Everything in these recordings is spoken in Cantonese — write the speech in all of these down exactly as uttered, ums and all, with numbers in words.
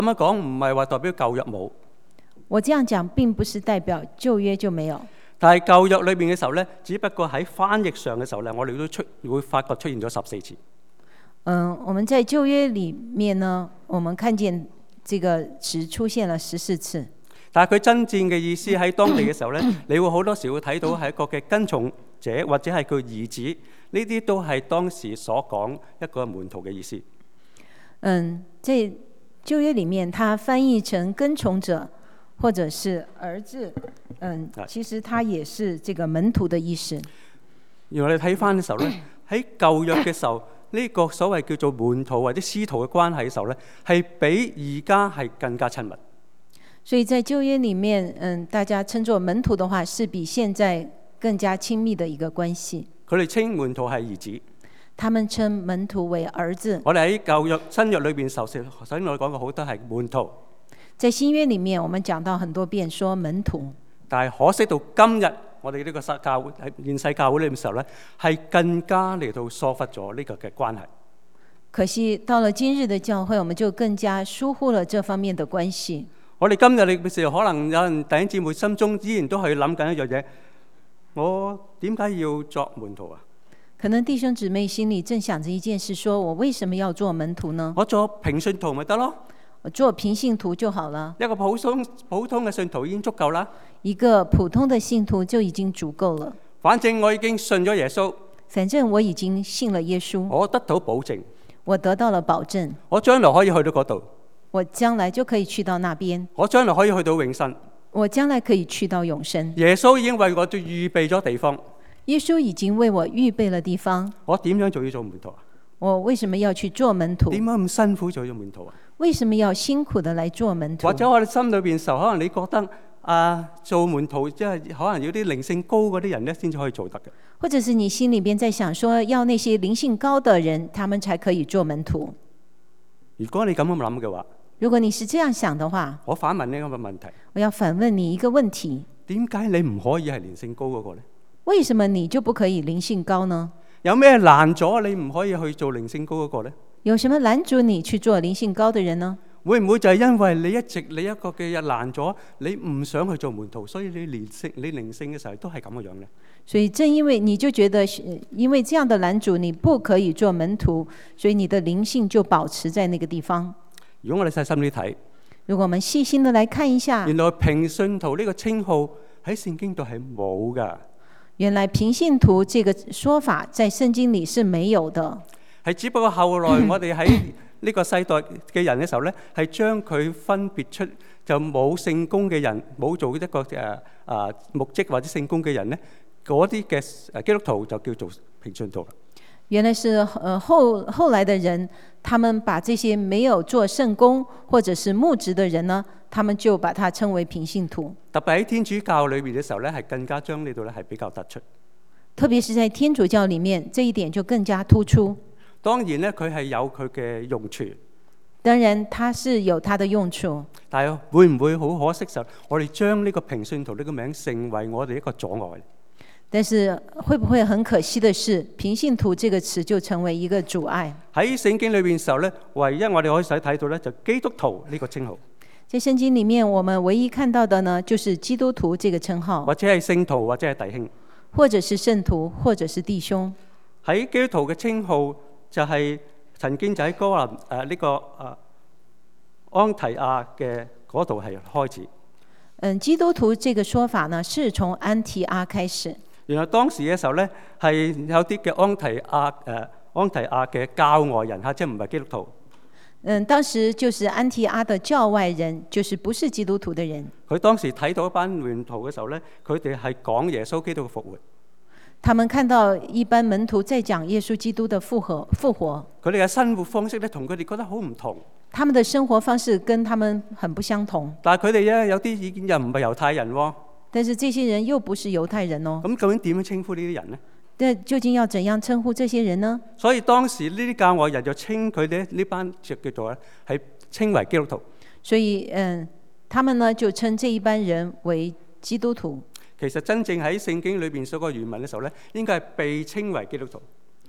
咁樣講唔係話代表舊約冇， 我這樣講並不是代表舊約就沒有。 但係舊約裏邊嘅時候咧，只不過喺翻譯上嘅時候咧，我哋都出會發覺出現咗十四次。 嗯，我們在舊約裡面呢，我們看見這個詞出現了十四次。 但係佢真正嘅意思喺當地嘅時候咧，你會好多時會睇到係一個嘅跟從者或者係佢兒子，呢啲都係當時所講一個門徒嘅意思。 嗯，在舊約裡面，它翻譯成跟從者或者是兒子，嗯，其實它也是這個門徒的意思。 原來你睇翻嘅時候咧，喺舊約嘅時候，呢個所謂叫做門徒或者師徒嘅關係嘅時候咧，係比而家係更加親密。 所以在舊約裡面，嗯，大家稱作門徒的話，是比現在更加親密的一個關係。 佢哋稱門徒係兒子， 他們稱門徒為兒子。 我哋喺舊約、新約裏邊，首先首先我哋講過好多係門徒。 在新約裡面，我們講到很多遍說門徒， 但係可惜到今日，我哋呢個教會喺現世教會裏面嘅時候咧，係更加嚟到疏忽咗呢個嘅關係。 可惜到了今日的教會，我們就更加疏忽了這方面的關係。 我哋今日嘅時候，可能有人弟兄姊妹心中依然都係諗緊一樣嘢：我點解要作門徒啊？ 可能弟兄姊妹心裡正想着一件事，說我為什麼要做門徒呢？ 我做平信徒咪得咯？ 我做平信徒就好了。 一個普通普通嘅信徒已經足夠啦。 一個普通的信徒就已經足夠了。 反正我已經信咗耶穌。 反正我已經信了耶穌。 我得到保證。 我得到了保證。 我將來可以去到嗰度。 我將來就可以去到那邊。 我將來可以去到永生。 我將來可以去到永生。 耶穌已經為我預備咗地方。 耶穌已經為我預備了地方。 我點樣仲要做門徒啊？ 我為什麼要去做門徒？ 點解咁辛苦做咗門徒啊？ 為什麼要辛苦的來做門徒？ 或者我哋心裏邊時候，可能你覺得啊，做門徒即係可能要啲靈性高嗰啲人咧，先至可以做得嘅。 或者是你心裏邊在想說，要那些靈性高的人，他們才可以做門徒。 如果你咁樣諗嘅話， 如果你是這樣想的話， 我反問呢個問題， 我要反問你一個問題： 點解你唔可以係靈性高嗰個呢？ 為什麼你就不可以靈性高呢？ 有咩攔阻你唔可以去做靈性高嗰個呢？ 有什麼攔阻你去做靈性高的人呢？ 會唔會就係因為你一直你一個嘅攔阻，你唔想去做門徒，所以你靈性你靈性嘅時候都係咁嘅樣呢？ 所以正因為你就覺得，因為這樣的攔阻，你不可以做門徒，所以你的靈性就保持在那個地方。 如果我哋細心啲睇， 如果我們細心的來看一下， 原來平信徒呢個稱號喺聖經度係冇噶。 原來平信徒這個說法在聖經裡是沒有的， 係只不過後來我哋喺呢個世代嘅人嘅時候咧，係將佢分別出，就冇聖工嘅人，冇做一個誒啊牧職或者聖工嘅人咧，嗰啲嘅誒基督徒就叫做平信徒啦。 原來是呃後後來的人，他們把這些沒有做聖工或者是牧職的人呢，他們就把它稱為平信徒。 特別喺天主教裏面嘅時候咧，係更加將呢度咧係比較突出。 特別是在天主教裡面，這一點就更加突出。 當然咧，佢係有佢嘅用處。 當然，它是有它的用處。 但係會唔會好可惜就我哋將呢個平信徒呢個名成為我哋一個阻礙？ 但是會不會很可惜的是，平信徒這個詞就成為一個阻礙？ 喺聖經裏邊嘅時候咧，唯一我哋可以使睇到咧，就基督徒呢個稱號。 在聖經裡面，我們唯一看到的呢，就是基督徒這個稱號， 或者係聖徒，或者係弟兄， 或者是聖徒，或者是弟兄。 喺基督徒嘅稱號就係曾經就喺哥林誒呢個誒安提亞嘅嗰度係開始。 嗯，基督徒這個說法呢，是從安提阿開始。 原來當時嘅時候咧，係有啲嘅安提亞誒安提亞嘅教外人嚇，即係唔係基督徒。 嗯，當時就是安提阿的教外人，就是不是基督徒的人。 佢當時睇到一班門徒嘅時候咧，佢哋係講耶穌基督嘅復活。 他們看到一班門徒在講耶穌基督的復活，復活。 佢哋嘅生活方式咧，同佢哋覺得好唔同。 他們的生活方式跟他們很不相同。 但係佢哋咧有啲已經又唔係猶太人喎。 但是這些人又不是猶太人哦。 咁究竟點樣稱呼呢啲人呢？ 那究竟要怎樣稱呼這些人呢？ 所以當時呢啲教外人就稱佢哋呢班就叫做咧係稱為基督徒。 所以嗯，他們呢就稱這一班人為基督徒。 其實真正喺聖經裏邊所個原文嘅時候咧，應該係被稱為基督徒。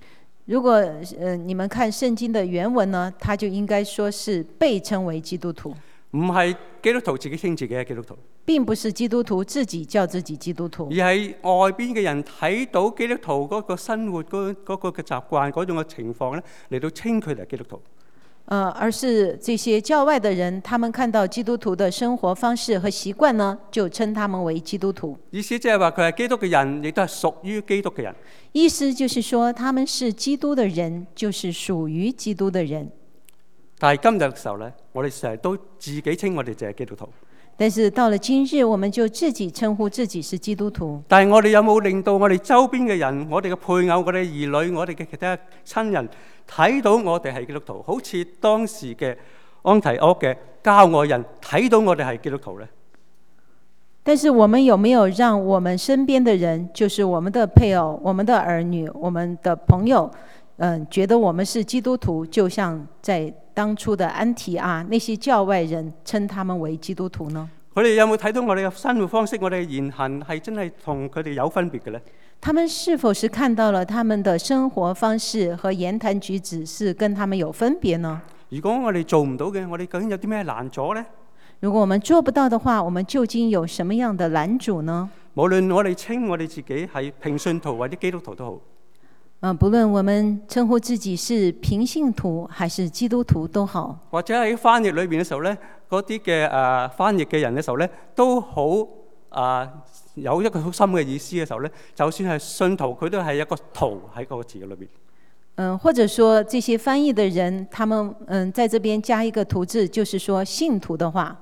如果呃你們看聖經的原文呢，他就應該說是被稱為基督徒， 唔係基督徒自己稱自己係基督徒， 並不是基督徒自己叫自己基督徒， 而係外邊嘅人睇到基督徒嗰個生活嗰嗰個嘅習慣嗰種嘅情況咧，嚟到稱佢哋係基督徒。 呃，而是這些教外的人，他們看到基督徒的生活方式和習慣呢，就稱他們為基督徒。 意思即係話佢係基督嘅人，亦都係屬於基督嘅人。 意思就是說，他們是基督的人，就是屬於基督的人。 但係今日嘅時候咧，我哋成日都自己稱我哋就係基督徒。 但是到了今日，我們就自己稱呼自己是基督徒。 但係我哋有冇令到我哋周邊嘅人、我哋嘅配偶、我哋嘅兒女、我哋嘅其他親人睇到我哋係基督徒？好似當時嘅安提阿嘅郊外人睇到我哋係基督徒呢？ 但是我們有沒有讓我們身邊的人，就是我們的配偶、我們的兒女、我們的朋友，嗯，覺得我們是基督徒，就像在當初的安提阿那些教外人稱他們為基督徒呢？ 佢哋有冇睇到我哋嘅生活方式、我哋嘅言行係真係同佢哋有分別嘅呢？ 他們是否是看到了他們的生活方式和言談舉止是跟他們有分別呢？ 如果我哋做唔到嘅，我哋究竟有啲咩難阻呢？ 如果我們做不到的話，我們究竟有什麼樣的攔阻呢？ 無論我哋稱我哋自己係平信徒或者基督徒都好。 嗯，不論我們稱呼自己是平信徒還是基督徒都好， 或者喺翻譯裏邊嘅時候咧，嗰啲嘅誒翻譯嘅人嘅時候咧，都好啊、呃、有一個好深嘅意思嘅時候咧，就算係信徒，佢都係一個徒喺嗰個字嘅裏邊。 嗯，或者說這些翻譯的人，他們嗯在這邊加一個徒字，就是說信徒的話。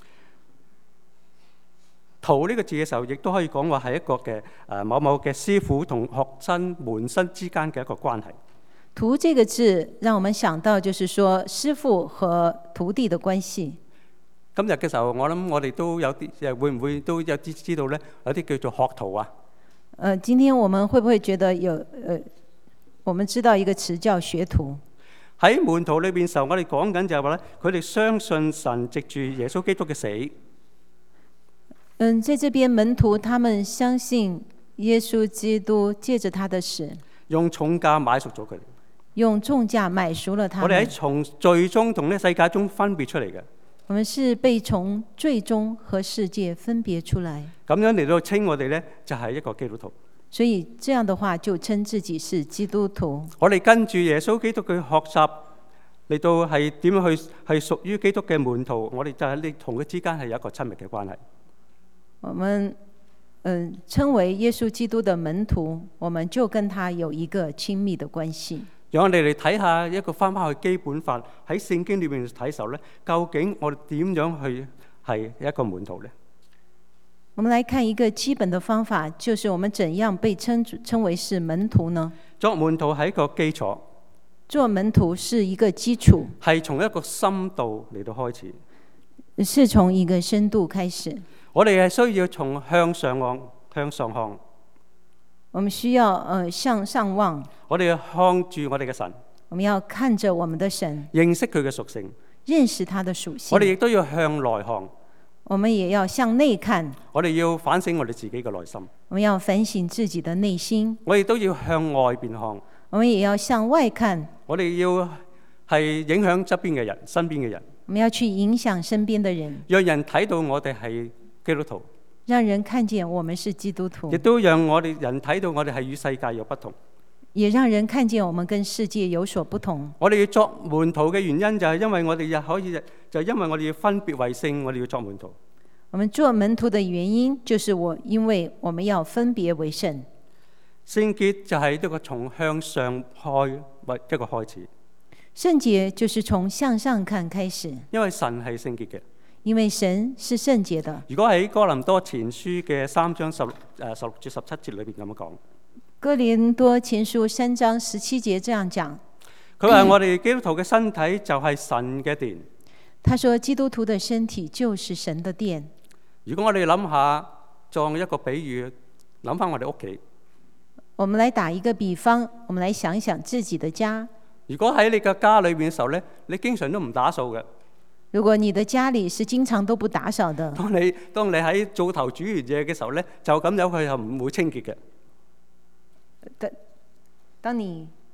徒呢個字嘅時候，亦都可以講話係一個嘅誒某某嘅師傅同學生門生之間嘅一個關係。 徒這個字，讓我們想到就是說師傅和徒弟的關係。 今日嘅時候，我諗我哋都有啲誒，會唔會都有啲知道咧？有啲叫做學徒啊。 呃，今天我們會不會覺得有呃，我們知道一個詞叫學徒？ 喺門徒裏邊時候，我哋講緊就係話咧，佢哋相信神藉住耶穌基督嘅死。 嗯，在這邊門徒他們相信耶穌基督借着他的死， 用重價買贖咗佢哋， 用重價買贖了他們。 我哋喺從罪中同呢世界中分別出嚟嘅。 我們是被從罪中和世界分別出來。 咁樣嚟到稱我哋呢，就係一個基督徒。 所以這樣的話就稱自己是基督徒。 我哋跟住耶穌基督嘅學習嚟到係點樣去係屬於基督嘅門徒，我哋就喺你同佢之間係有一個親密嘅關係。 我們嗯稱為耶穌基督的門徒，我們就跟他有一個親密的關係。 讓我哋嚟睇下一個翻翻去基本法喺聖經裏面睇時候咧，究竟我哋點樣去係一個門徒呢？ 我們來看一個基本的方法，就是我們怎樣被稱稱為是門徒呢？ 作門徒係一個基礎， 做門徒是一個基礎， 係從一個深度嚟到開始， 是從一個深度開始。 我哋係需要從向上望，向上看。 我們需要呃向上望。 我哋要看住我哋嘅神。 我們要看着我們的神， 認識佢嘅屬性， 認識他的屬性。 我哋亦都要向內看。 我們也要向內看。 我哋要反省我哋自己嘅內心。 我們要反省自己的內心。 我哋都要向外邊看。 我們也要向外看。 我哋要係影響側邊嘅人，身邊嘅人。 我們要去影響身邊的人， 讓人睇到我哋係基督徒， 讓人看見我們是基督徒， 亦都讓我哋人睇到我哋係與世界有不同， 也讓人看見我們跟世界有所不同。 我哋要作門徒嘅原因就係因為我哋又可以就係因為我哋要分別為聖，我哋要作門徒。 我們做門徒的原因就是我因為我們要分別為聖。 聖潔就係一個從向上開為一個開始。 聖潔就是從向上看開始， 因為神係聖潔嘅。 因為神是聖潔的。 如果喺哥林多前書嘅三章十六誒十六至十七節裏邊咁樣講， 哥林多前書三章十七節這樣講， 佢話我哋基督徒嘅身體就係神嘅殿。 他說基督徒的身體就是神的殿。 如果我哋諗下，作一個比喻，諗翻我哋屋企。 我們來打一個比方，我們來想一想自己的家。 如果喺你嘅家裏邊嘅時候咧，你經常都唔打掃嘅。 如果你的家裏是經常都不打掃的， 當你當你喺灶頭煮完嘢嘅時候咧，就咁樣佢就唔會清潔嘅。 當當你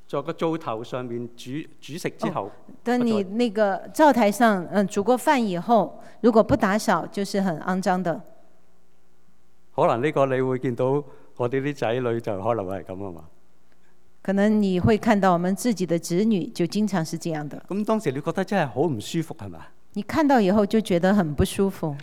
在個灶頭上面煮煮食之後， 哦、等你那個灶台上嗯煮過飯以後，如果不打掃，就是很骯髒的。 可能呢個你會見到我哋啲仔女就可能會係咁啊嘛。 可能你會看到我們自己的子女就經常是這樣的。 咁當時你覺得真係好唔舒服係嘛？ 你看到以後就覺得很不舒服。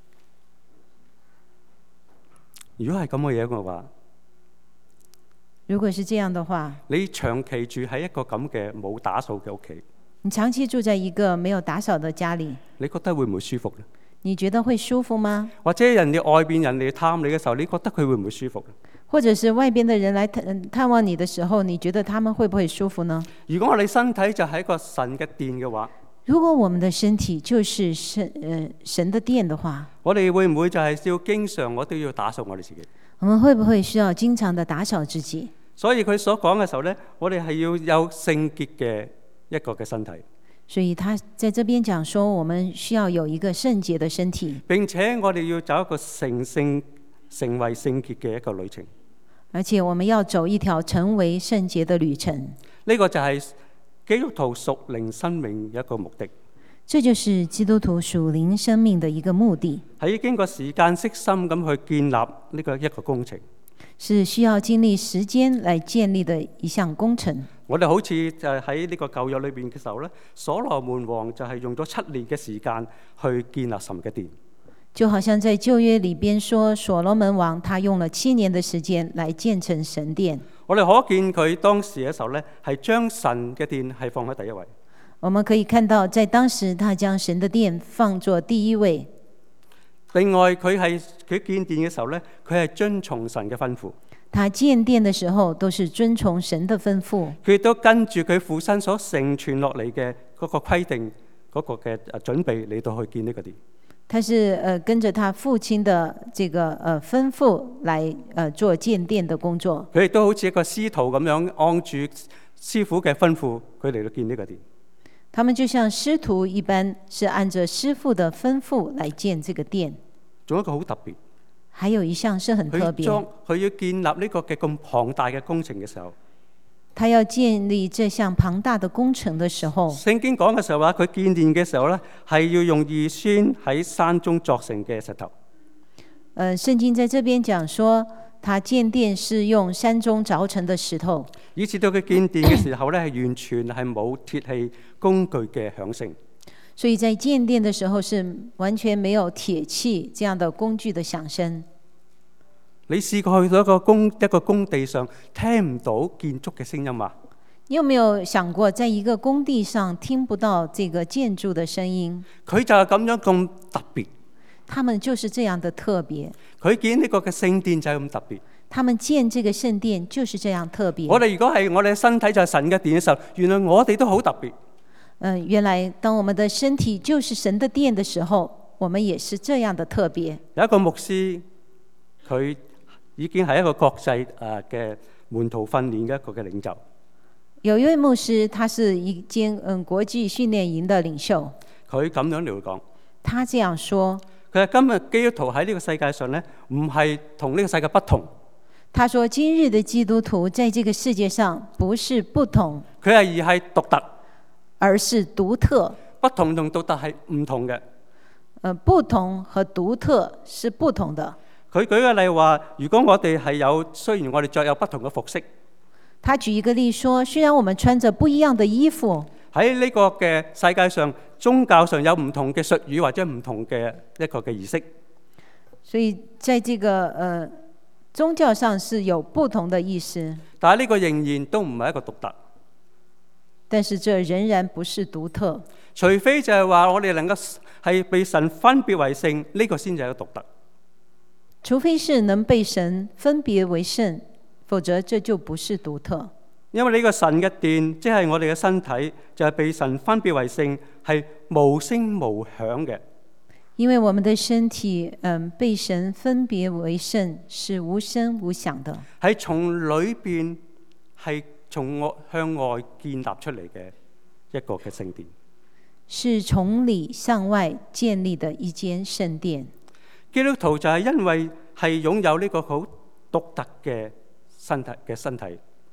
如果係咁嘅嘢嘅話， 如果是這樣的話， 你長期住喺一個咁嘅冇打掃嘅屋企， 你長期住在一個沒有打掃的家裏， 你覺得會唔會舒服呢？ 你覺得會舒服嗎？ 或者人哋外邊人嚟探你嘅時候，你覺得佢會唔會舒服呢？ 或者是外邊的人來探探望你的時候，你覺得他們會不會舒服呢？ 如果我哋身體就係一個神嘅殿嘅話， 如果我們的身體就是神呃神的殿的話， 我哋會唔會就係要經常我都要打掃我哋自己？ 我們會不會需要經常的打掃自己？ 所以佢所講嘅時候呢，我哋係要有聖潔嘅一個嘅身體。 所以他在這邊講說，我們需要有一個聖潔的身體，並且我哋要走一個成聖、成為聖潔嘅一個旅程。 而且我們要走一條成為聖潔的旅程。 呢個就係基督徒屬靈生命一個目的。 這就是基督徒屬靈生命的一個目的。 係經過時間悉心咁去建立呢個一個工程， 是需要經歷時間來建立的一項工程。 我哋好似就係喺呢個舊約裏邊嘅時候咧，所羅門王就係用咗七年嘅時間去建立神嘅殿。 就好像在舊約裏邊說，所羅門王他用了七年的時間來建成神殿。 我哋可見佢當時嘅時候咧，係將神嘅殿係放喺第一位。 我們可以看到，在當時他將神的殿放作第一位。 另外，佢係佢建殿嘅時候咧，佢係遵從神嘅吩咐。 他建殿的時候都是遵從神的吩咐。 佢亦都跟住佢父親所承傳落嚟嘅嗰個規定、嗰、嗰個嘅誒準備嚟到去建呢個殿。 他是誒跟着他父親的這個誒吩咐來誒做建殿的工作。 佢亦都好似一個師徒咁樣按住師傅嘅吩咐，佢嚟到建呢個殿。 他們就像師徒一般，是按着師傅的吩咐來建這個殿。 仲有一個好特別， 還有一項是很特別。 佢要建立呢個嘅咁龐大嘅工程嘅時候， 他要建立這項龐大的工程的時候， 聖經講嘅時候話，佢建殿嘅時候咧，係要用預先喺山中鑿成嘅石頭。 呃，聖經在這邊講說，他建殿是用山中鑿成的石頭， 以至到佢建殿嘅時候咧，係完全係冇鐵器工具嘅響聲。 所以在建殿的時候是完全沒有鐵器這樣的工具的響聲。 你試過去到一個工一個工地上聽唔到建築嘅聲音嗎？ 你有沒有想過，在一個工地上聽不到這個建築的聲音？ 佢就係咁樣咁特別。 他們就是這樣的特別。 佢建呢個嘅聖殿就係咁特別。 他們建這個聖殿就是這樣特別。 我哋如果係我哋嘅身體就係神嘅殿嘅時候，原來我哋都好特別。 嗯，原來當我們的身體就是神的殿的時候，我們也是這樣的特別。 有一個牧師，佢已經係一個國際誒嘅門徒訓練嘅一個嘅領袖。 有一位牧師，他是一間嗯國際訓練營的領袖。 佢咁樣嚟講， 他這樣說： 佢話今日基督徒喺呢個世界上咧，唔係同呢個世界不同。 他說：今日的基督徒在這個世界上不是不同， 佢係而係獨特， 而是獨特。 不同同獨特係唔同嘅。 呃，不同和獨特是不同的。 佢舉個例話，如果我哋係有，雖然我哋着有不同嘅服飾。 他舉一個例說，雖然我們穿着不一樣的衣服， 喺呢個嘅世界上，宗教上有唔同嘅術語或者唔同嘅一個嘅儀式。 所以在這個呃宗教上是有不同的意思。 但係呢個仍然都唔係一個獨特。 但是這仍然不是獨特。 除非就係話我哋能夠係被神分別為聖，呢、這個先至係一個獨特。 除非是能被神分別為聖，否則這就不是獨特。 因為呢個神嘅殿，即係我哋嘅身體，就係被神分別為聖，係無聲無響嘅。 因為我們的身體，嗯，被神分別為聖，是無聲無響的。 係從裏邊，係從外向外建立出嚟嘅一個嘅聖殿。 是從裏向外建立的一間聖殿。 基督徒就係因為係擁有呢個好獨特嘅身體嘅身體。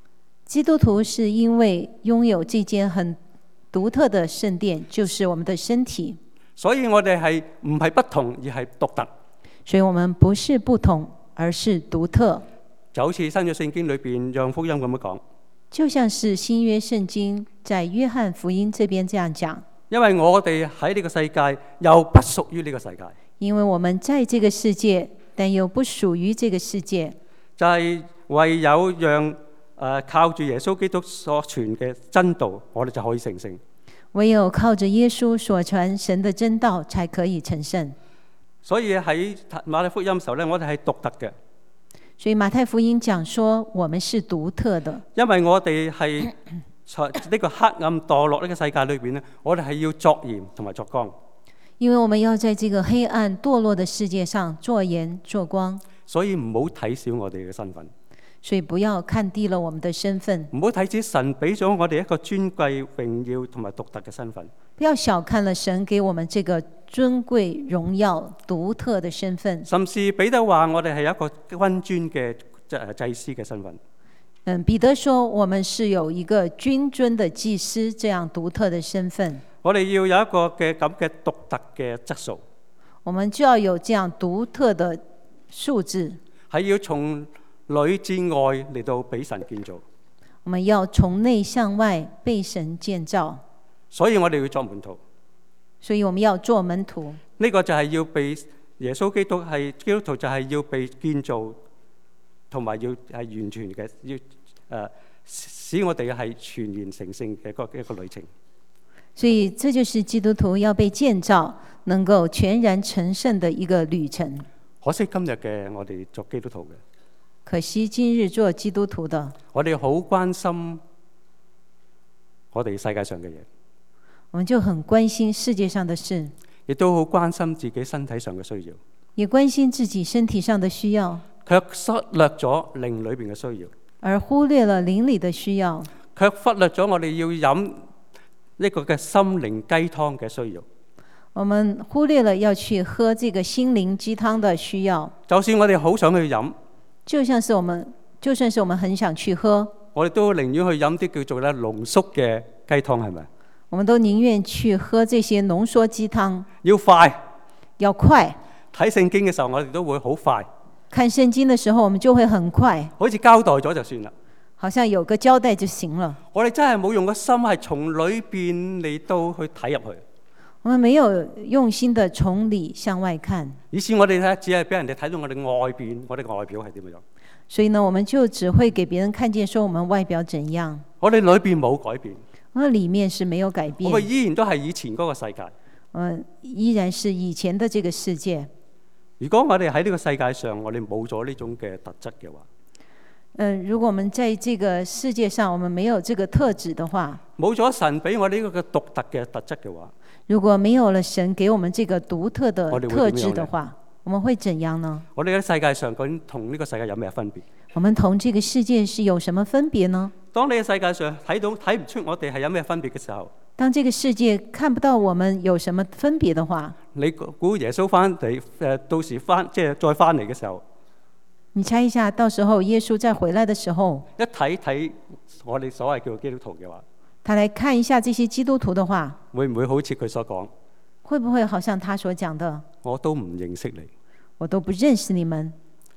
基督徒是因為擁有這間很獨特的聖殿，就是我們的身體， 所以我哋係唔係不同，而係獨特。 所以我們不是不同，而是獨特。 就好似新約聖經裏邊約翰福音咁樣講， 就像是新約聖經在約翰福音這邊這樣講， 因為我哋喺呢個世界又不屬於呢個世界， 因為我們在這個世界，但又不屬於這個世界， 就係唯有讓誒靠住耶穌基督所傳嘅真道，我哋就可以成聖。 唯有靠着耶穌所傳神的真道，才可以成聖。 所以喺馬太福音嘅時候咧，我哋係獨特嘅。 所以馬太福音講說，我們是獨特的， 因為我哋係在呢個黑暗墮落呢個世界裏邊咧，我哋係要作鹽同埋作光。 因為我們要在這個黑暗墮落的世界上做鹽做光， 所以唔好睇小我哋嘅身份， 所以不要看低了我們的身份， 唔好睇小神俾咗我哋一個尊貴榮耀同埋獨特嘅身份。 不要小看了神給我們這個尊貴榮耀獨特的身份。 甚至彼得話我哋係一個君尊嘅祭司嘅身份。 嗯，彼得說我們是有一個君尊的祭司這樣獨特的身份。 我哋要有一個嘅咁嘅獨特嘅質素， 我們就要有這樣獨特的素質， 係要從裏至外嚟到俾神建造。 我們要從內向外被神建造。 所以我哋要作門徒， 所以我們要做門徒。 呢個就係要被耶穌基督係基督徒，就係要被建造，同埋要係完全嘅，要誒、呃、使我哋係全然成聖嘅一個一個旅程。 所以這就是基督徒要被建造，能夠全然成聖的一個旅程。 可惜今日嘅我哋做基督徒嘅， 可惜今日做基督徒的， 我哋好關心我哋世界上嘅嘢， 我們就很關心世界上的事， 亦都好關心自己身體上嘅需要， 也關心自己身體上的需要， 卻忽略咗靈裏邊嘅需要， 而忽略了靈裡的需要， 卻忽略咗我哋要飲呢個嘅心靈雞湯嘅需要。 我們忽略了要去喝這個心靈雞湯的需要。 就算我哋好想去飲， 就像是我們，就算是我們很想去喝， 我哋都寧願去飲啲叫做咧濃縮嘅雞湯，係咪？ 我們都寧願去喝這些濃縮雞湯。 要快， 要快。 睇聖經嘅時候，我哋都會好快。 看聖經的時候，我們就會很快。 好似交代咗就算啦。 好像有個交代就行了。 我哋真係冇用個心係從裏邊嚟到去睇入去。 我們沒有用心的從裡向外看。 以前我哋睇只係俾人哋睇到我哋外邊，我哋外表係點樣。 所以呢，我們就只會給別人看見，說我們外表怎樣。 我哋裏邊冇改變。 我們裡面是沒有改變。 我哋依然都係以前嗰個世界。 嗯，依然是以前的這個世界。 如果我哋喺呢個世界上，我哋冇咗呢種嘅特質嘅話， 嗯，如果我們在這個世界上，我們沒有這個特質的話， 冇咗神俾我呢個嘅獨特嘅特質嘅話， 如果沒有了神給我們這個獨特的我哋會特點樣呢？ 質的話，我們會怎樣呢？ 我哋喺世界上究竟同呢個世界有咩分別？ 我們同這個世界是有什麼分別呢？ 當你喺世界上睇到睇唔出我哋係有咩分別嘅時候， 當這個世界看不到我們有什麼分別的話， 你估耶穌翻嚟誒，到時翻即係再翻嚟嘅時候， 你猜一下，到時候耶穌再回來的時候， 一睇睇我哋所謂叫做基督徒嘅話， 他來看一下這些基督徒的話， 會唔會好似佢所講？ 會不會好像他所講的？ 我都唔認識你， 我都不認識你們。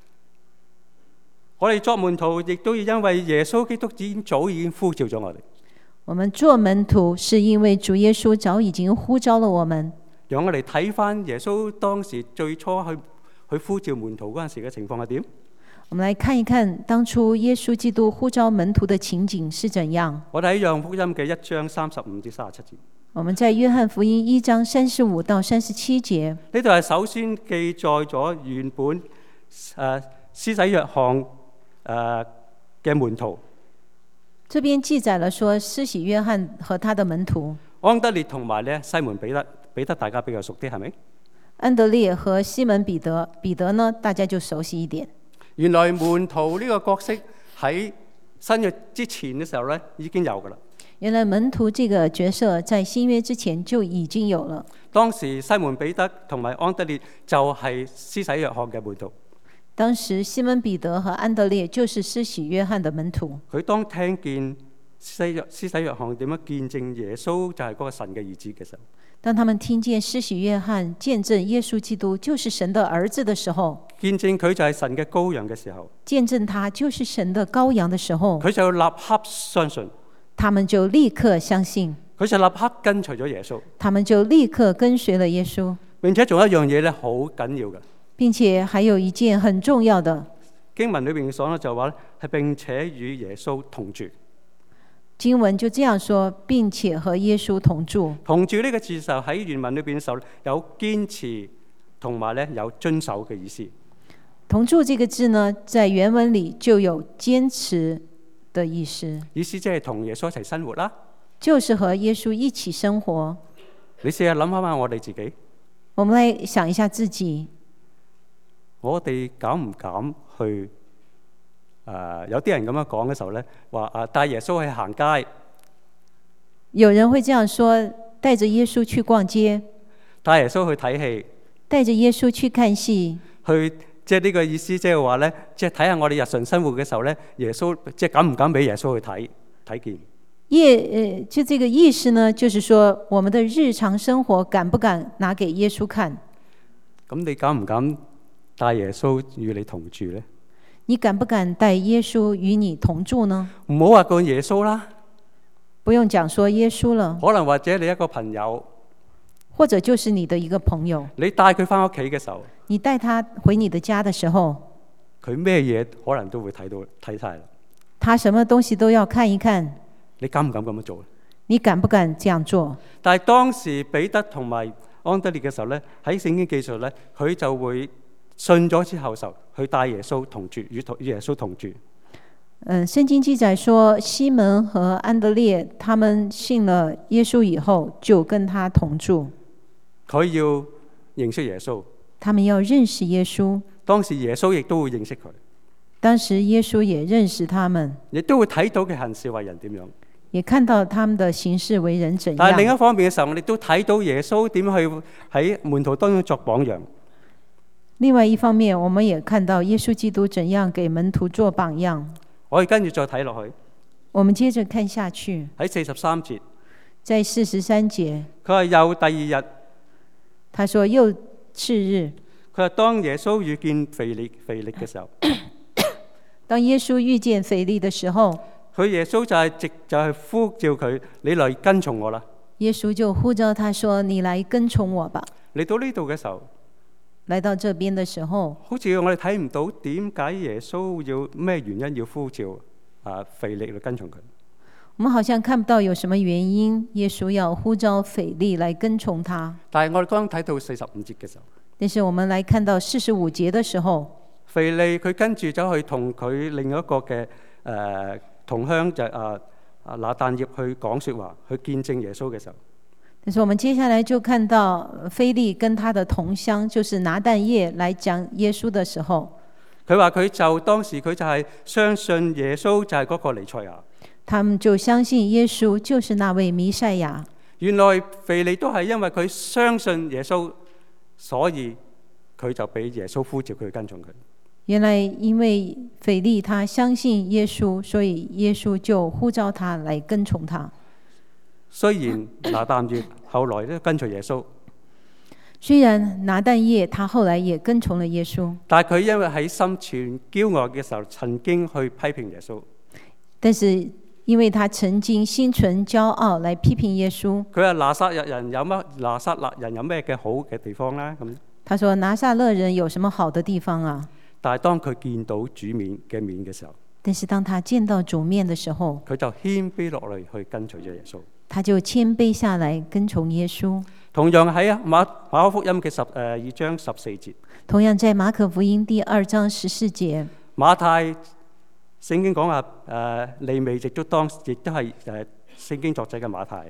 我哋作門徒，亦都要因為耶穌基督已經早已經呼召咗我哋。 我們做門徒是因為主耶穌早已經呼召了我們。 讓我哋睇翻耶穌當時最初去去呼召門徒嗰陣時嘅情況係點？ 我們來看一看當初耶穌基督呼召門徒的情景是怎樣。 我哋喺約翰福音嘅一章三十五至三十七節。 我們在約翰福音一章三十五到三十七節。呢度係首先記載咗原本誒施洗約翰誒嘅門徒。 這邊記載了說施洗約翰和他的門徒。 安德烈同埋咧西門彼得，彼得大家比較熟啲，係咪？ 安德烈和西門彼得，彼得呢大家就熟悉一點。 原來門徒呢個角色喺新約之前嘅時候咧已經有噶啦。 原來門徒這個角色在新約之前就已經有了。 當時西門彼得同埋安德烈就係施洗約翰嘅門徒。 當時西門彼得和安德烈就是施洗約翰的門徒。 佢當聽見施洗施洗約翰點樣見證耶穌就係嗰個神嘅兒子嘅時候， 當他們聽見施洗約翰見證耶穌基督就是神的兒子的時候， 見證佢就係神嘅羔羊嘅時候， 見證他就是神的羔羊的時候， 佢就立刻相信， 他們就立刻相信， 佢就立刻跟隨咗耶穌， 他們就立刻跟隨了耶穌。 並且仲有一樣嘢咧，好緊要嘅。 並且還有一件很重要的經文裏邊講咧，就話咧係並且與耶穌同住。 經文就這樣說，並且和耶穌同住。 同住呢個字就喺原文裏邊嘅時候有堅持同埋咧有遵守嘅意思。 同住這個字呢，在原文裏就有堅持的意思。 意思即係同耶穌一齊生活啦， 就是和耶穌一起生活。 你試下諗下下我哋自己， 我們來想一下自己。 我哋敢唔敢去？誒、呃，有啲人咁樣講嘅時候咧，話啊帶耶穌去行街。 有人會這樣說，帶着耶穌去逛街， 帶耶穌去睇戲， 帶着耶穌去看戲， 去即係呢個意思，即係話咧，即係睇下我哋日常生活嘅時候咧，耶穌即係敢唔敢俾耶穌去睇睇見？ 耶，誒，就這個意思呢，就是說我們的日常生活敢不敢拿給耶穌看？ 咁你敢唔敢帶耶穌與你同住呢？ 你敢不敢帶耶穌與你同住呢？ 唔好話個耶穌啦， 不用講說耶穌了， 可能或者你一個朋友， 或者就是你的一個朋友， 你帶佢翻屋企嘅時候， 你帶他回你的家的時候， 佢咩嘢可能都會睇到睇晒啦。 他什麼東西都要看一看， 你敢唔敢咁樣做？ 你敢不敢這樣做？ 但係當時彼得同埋安德烈嘅時候咧，喺聖經記述咧，佢就會信咗之後，就去帶耶穌同住，與同與耶穌同住。 嗯，聖經記載說，西門和安德烈他們信了耶穌以後，就跟他同住。 佢要認識耶穌， 他們要認識耶穌。 當時耶穌亦都會認識佢， 當時耶穌也認識他們， 亦都會睇到佢行事為人點樣， 也看到他們的行事為人怎樣。 但係另一方面嘅時候，我哋都睇到耶穌點去喺門徒當中作榜樣。 另外一方面，我們也看到耶穌基督怎樣給門徒做榜樣。 我哋跟住再睇落去， 我們接着看下去， 喺四十三節， 在四十三節， 佢話又第二日， 他說又次日， 佢話當耶穌遇見腓力腓力嘅時候， 當耶穌遇見腓力的時候， 佢耶穌就係直就係呼召佢，你嚟跟從我啦。 耶穌就呼召他說：你來跟從我吧。 嚟到呢度嘅時候， 來到這邊的時候， 好似我哋睇唔到點解耶穌要咩原因要呼召啊腓力嚟跟從佢。 我們好像看不到有什麼原因，耶穌要呼召腓力來跟從他。 但係我哋剛睇到四十五節嘅時候， 但是我們來看到四十五節的時候， 腓利佢跟住走去同佢另一個嘅誒、呃、同鄉就係啊啊拿但業去講説話，去見證耶穌嘅時候。 但是我們接下來就看到腓利跟他的同鄉，就是拿但業來講耶穌的時候， 佢話佢就當時佢就係相信耶穌就係嗰個彌賽亞。 他們就相信耶穌就是那位彌賽亞。 原來腓利都係因為佢相信耶穌，所以佢就俾耶穌呼召佢跟從佢。 原來因為腓利他相信耶穌，所以耶穌就呼召他來跟從他。 雖然拿但業後來都跟隨耶穌， 雖然拿但業他後來也跟從了耶穌， 但係佢因為喺心存驕傲嘅時候，曾經去批評耶穌。 但是因為他曾經心存驕傲來批評耶穌， 佢話拿撒勒人有乜？拿撒勒人有咩嘅好嘅地方咧？咁， 他說拿撒勒人有什麼好的地方啊？ 但係當佢見到主面嘅面嘅時候， 但是當他見到主面的時候， 佢就謙卑落嚟去跟隨咗耶穌。 他就謙卑下來跟從耶穌。 同樣喺馬馬可福音嘅十誒二章十四節， 同樣在馬可福音第二章十四節， 馬太聖經講話誒利未亦都當亦都係誒聖經作者嘅馬太。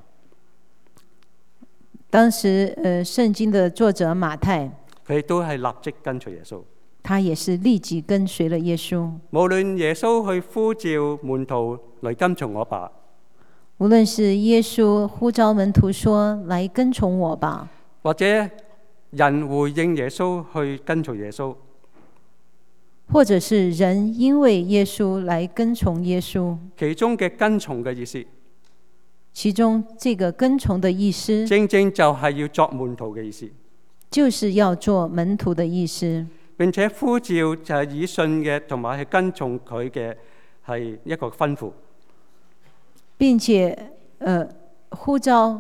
當時誒聖經的作者馬太， 佢亦都係立即跟隨耶穌。 他也是立即跟隨了耶穌。 無論耶穌去呼召門徒嚟跟從我吧， 無論是耶穌呼召門徒說來跟從我吧， 或者人回應耶穌去跟隨耶穌， 或者是人因為耶穌來跟從耶穌。 其中嘅跟從嘅意思， 其中這個跟從的意思， 正正就係要作門徒嘅意思， 就是要做門徒的意思， 並且呼召就係以信嘅同埋係跟從佢嘅係一個吩咐， 並且呃呼召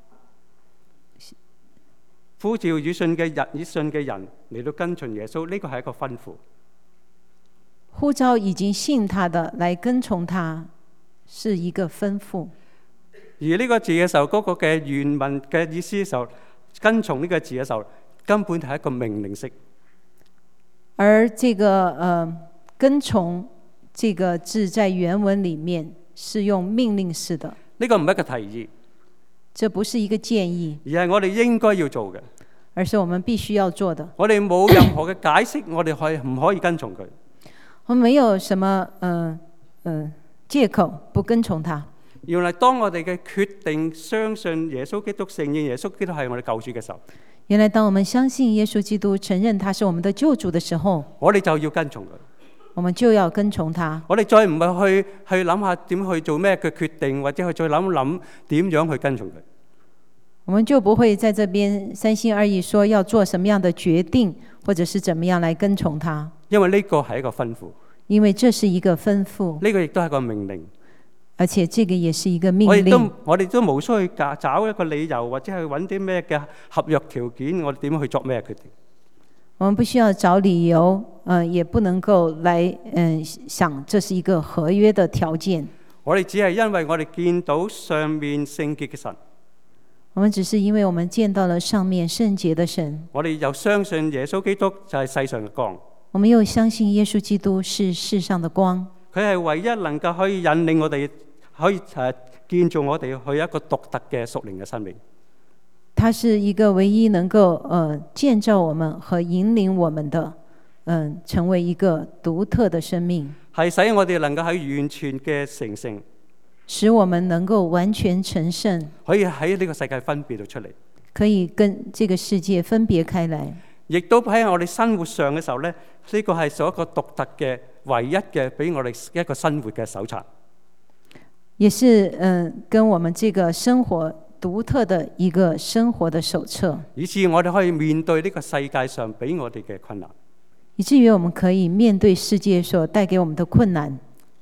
呼召以信嘅人以信嘅人嚟到跟從耶穌，呢個係一個吩咐。 呼召已經信他的來跟從他，是一個吩咐。 而呢個字嘅時候，嗰、那個嘅原文嘅意思嘅時候，跟從呢個字嘅時候，根本係一個命令式。 而這個呃跟從這個字在原文裡面是用命令式的。 呢個唔係一個提議， 這不是一個建議， 而係我哋應該要做嘅， 而是我們必須要做的。 我哋冇任何嘅解釋，我哋可以唔可以跟從佢？ 我們沒有什麼嗯嗯、呃呃、借口不跟從他。 原來當我哋嘅決定相信耶穌基督、承認耶穌基督係我哋救主嘅時候， 原來當我們相信耶穌基督、承認他是我們的救主的時候， 我哋就要跟從佢。 我們就要跟從他。 我哋再唔係去去諗下點去做咩嘅決定，或者去再諗諗點樣去跟從佢。 我們就不會在這邊三心二意，說要做什麼樣的決定，或者是怎麼樣來跟從他。 因為呢個係一個吩咐， 因為這是一個吩咐， 呢個亦都係一個命令， 而且這個也是一個命令。 我哋都我哋都無需去找一個理由，或者去揾啲咩嘅合約條件，我哋點樣去作咩決定？ 我們不需要找理由，呃，也不能夠來嗯、呃、想這是一個合約的條件。 我哋只係因為我哋見到上面聖潔嘅神， 我們只是因為我們見到了上面聖潔的神， 我哋又相信耶穌基督就係世上嘅光。 我們又相信耶穌基督是世上的光， 佢係唯一能夠可以引領我哋，可以誒建造我哋去一個獨特嘅屬靈嘅生命。 他是一個唯一能夠呃建造我們和引領我們的，嗯、呃，成為一個獨特的生命， 係使我哋能夠喺完全嘅成聖， 使我們能夠完全成聖， 可以喺呢個世界分別到出嚟， 可以跟這個世界分別開來。 亦都喺我哋生活上嘅時候咧，呢、這個係做一個獨特嘅、唯一嘅，俾我哋一個生活嘅手冊。 也是嗯、呃，跟我們這個生活獨特的一個生活的手冊， 以至我哋可以面對呢個世界上俾我哋嘅困難， 以至於我們可以面對世界所帶給我們的困難。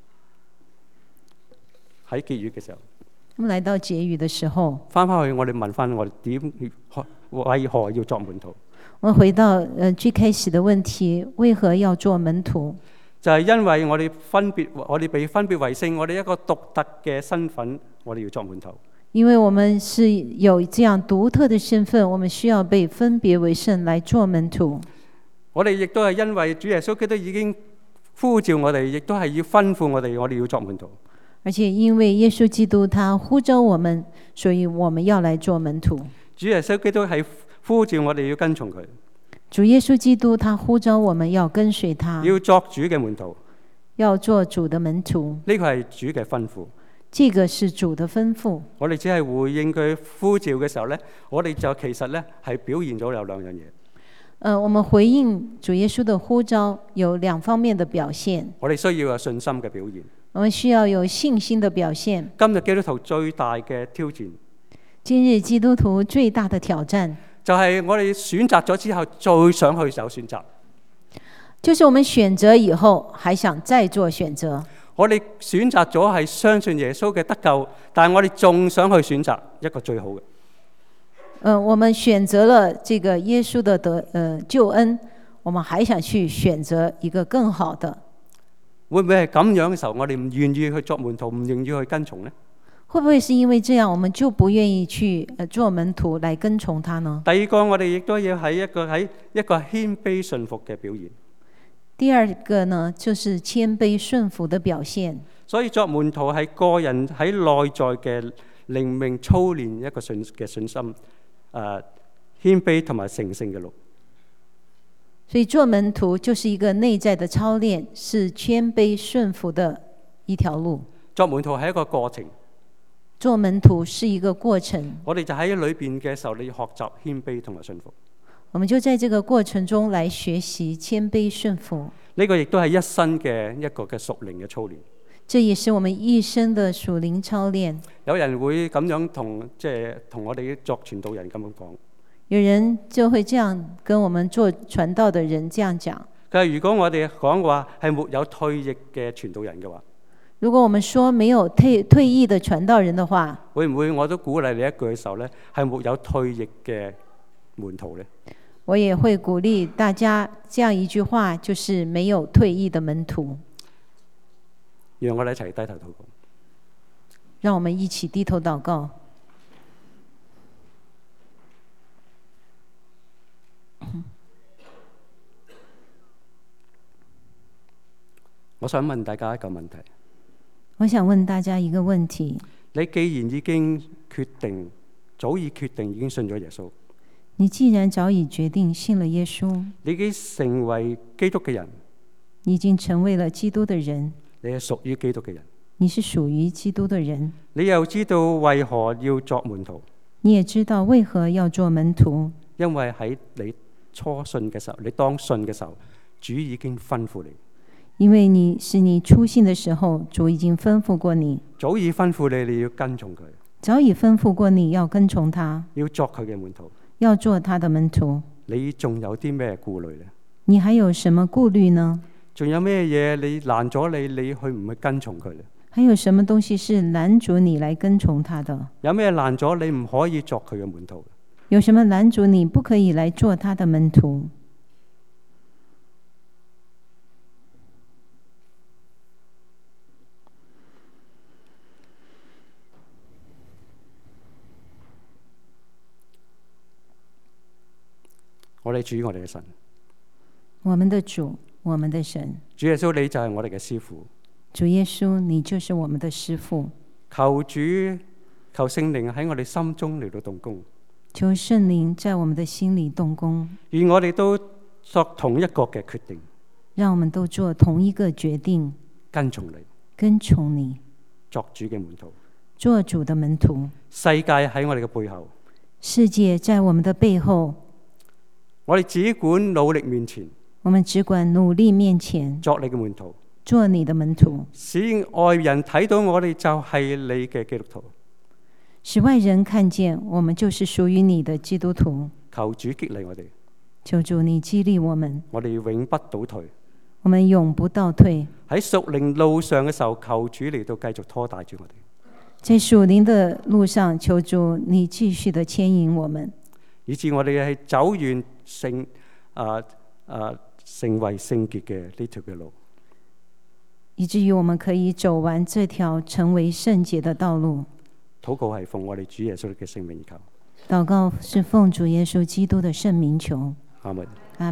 喺結語嘅時候， 我們來到結語的時候， 翻返去我哋問翻我哋點為何要作門徒？ 我們回到呃最開始的問題，為何要做門徒？ 就係因為我哋分別，我哋被分別為聖，我哋一個獨特嘅身份，我哋要作門徒。 因為我們是有這樣獨特的身份，我們需要被分別為聖來做門徒。 我哋亦都係因為主耶穌基督已經呼召我哋，亦都係要吩咐我哋，我哋要作門徒。 而且因為耶穌基督他呼召我們，所以我們要來做門徒。 主耶穌基督係呼召我哋要跟從佢。 主耶穌基督他呼召我們要跟隨他， 要作主嘅門徒， 要做主的門徒。 呢個係主嘅吩咐。 這個是主的吩咐。 我哋只係回應佢呼召嘅時候呢，我哋就其實呢係表現咗有兩樣嘢。 呃，我們回應主耶穌的呼召有兩方面的表現。 我哋需要有信心嘅表現。 我們需要有信心的表現。 今日基督徒最大嘅挑戰， 今日基督徒最大的挑戰， 就係我哋選擇咗之後，再想去走選擇。 就是我們選擇以後，還想再做選擇。 我哋選擇咗係相信耶穌嘅得救，但係我哋仲想去選擇一個最好嘅。 呃，我們選擇了這個耶穌的得呃救恩，我們還想去選擇一個更好的。 會唔會係咁樣嘅時候，我哋唔願意去作門徒，唔願意去跟從呢？ 會不會是因為這樣，我們就不願意去做門徒來跟從他呢？ 第二個，我哋亦都要喺一個喺一個謙卑順服嘅表現。 第二個呢，就是謙卑順服的表現。 所以作門徒係個人喺內在嘅靈命操練一個信嘅信心，誒、呃、謙卑同埋誠信嘅路。 所以做門徒就是一個內在的操練，是謙卑順服的一條路。 作門徒係一個過程。 做門徒是一個過程。 我哋就喺裏邊嘅時候，你要學習謙卑同埋順服。 我們就在這個過程中來學習謙卑順服。 呢個亦都係一生嘅一個嘅屬靈嘅操練。 這也是我們一生的屬靈操練。 有人會咁樣同即係同我哋作傳道人咁樣講。 有人就會這樣跟我們做傳道的人這樣講。 佢話：如果我哋講話係沒有退役嘅傳道人嘅話， 如果我們說沒有退退役的傳道人的話， 會唔會我都鼓勵你一句嘅時候咧，係沒有退役嘅門徒咧？ 我也會鼓勵大家這樣一句話，就是沒有退役的門徒。 讓我哋一齊低頭禱告。 讓我們一起低頭禱告。 我想問大家一個問題。 我想問大家一個問題。 你既然已經決定，早已決定已經信咗耶穌， 你既然早已決定信了耶穌， 你已經成為基督嘅人， 你已經成為了基督的人， 你係屬於基督嘅人， 你是屬於基督的人， 你又知道為何要作門徒， 你也知道為何要做門徒， 因為喺你初信嘅時候，你當信嘅時候，主已經吩咐你。 因為你是你初信的時候，主已經吩咐過你， 早已吩咐你，你要跟從佢， 早已吩咐過你要跟從他， 要作佢嘅門徒， 要做他的門徒。 你仲有啲咩顧慮呢？ 你還有什麼顧慮呢？ 仲有咩嘢你攔咗你，你去唔去跟從佢呢？ 還有什麼東西是攔阻你來跟從他的？ 有咩攔咗你唔可以作佢嘅門徒？ 有什麼攔阻你不可以來做他的門徒？ 我哋主，我哋嘅神， 我們的主，我們的神， 主耶穌，你就係我哋嘅師傅。 主耶穌，你就是我們的師傅。 求主，求聖靈喺我哋心中嚟到動工。 求聖靈在我們的心裏動工。 願我哋都作同一個嘅決定。 讓我們都做同一個決定， 跟從你， 跟從你， 作主嘅門徒， 做主的門徒。 世界喺我哋嘅背後， 世界在我們的背後。 我哋只管努力面前， 我們只管努力面前， 作你嘅門徒， 做你的門徒， 使外人睇到我哋就係你嘅基督徒， 使外人看見我們就是屬於你的基督徒。 求主激勵我哋， 求主你激勵我們， 我哋永不倒退， 我們永不倒退。 喺屬靈路上嘅時候，求主嚟到繼續拖帶住我哋， 在屬靈的路上，求主你繼續的牽引我們， 以致我哋係走完聖啊啊成為聖潔嘅呢條嘅路， 以至於我們可以走完這條成為聖潔的道路。 禱告係奉我哋主耶穌嘅聖名求， 禱告是奉主耶穌基督的聖名求。 阿門。